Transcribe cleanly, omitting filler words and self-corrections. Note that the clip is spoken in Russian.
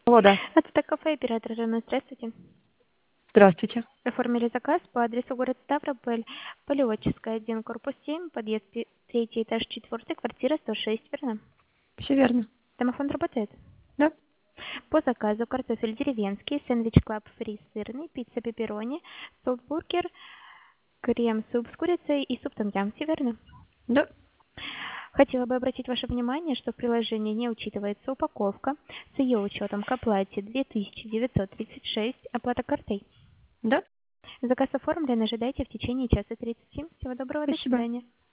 Алло, да. Это кафе, оператор Жанна. Здравствуйте. Здравствуйте. Оформили заказ по адресу город Ставрополь, Полеводческая, 1, корпус 7, подъезд 3 этаж 4, квартира 106, верно? Все верно. Домофон работает? Да? По заказу картофель деревенский, сэндвич клаб фри сырный, пицца пепперони, солтбургер, крем-суп с курицей и суп том-ям, все верно? Да. Хотела бы обратить ваше внимание, что в приложении не учитывается упаковка с ее учетом к оплате 2936, оплата картой. Да. Заказ оформлен, ожидайте в течение часа 30. Всего доброго, до Спасибо. свидания.